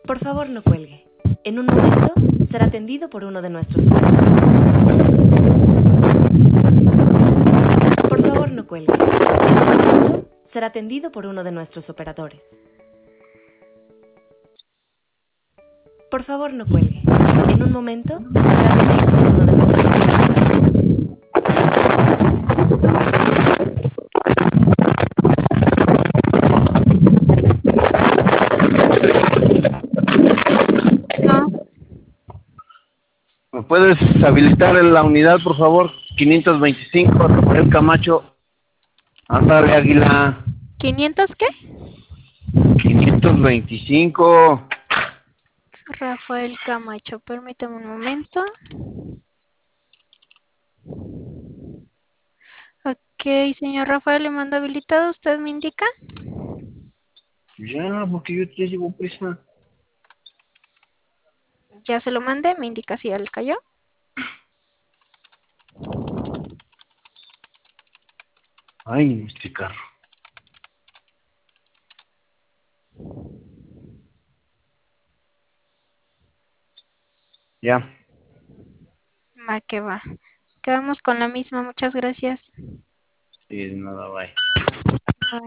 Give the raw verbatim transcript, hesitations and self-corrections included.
Por favor, no cuelgue. En un momento será atendido por uno de nuestros. Por favor, no cuelgue. En un momento será atendido por uno de nuestros operadores. Por favor, no cuelgue. En un momento será atendido por uno de nuestros operadores. No, ¿Me puedes habilitar en la unidad, por favor? quinientos veinticinco, Rafael Camacho. Ándale, Águila. ¿quinientos qué? quinientos veinticinco. Rafael Camacho, permítame un momento. Ok, señor Rafael, le mando habilitado. ¿Usted me indica? Ya, porque yo ya llevo prisa. Ya se lo mandé, me indica si ya le cayó. Ay, este carro. Ya. Va que va. Quedamos con la misma, muchas gracias. Sí, nada, bye.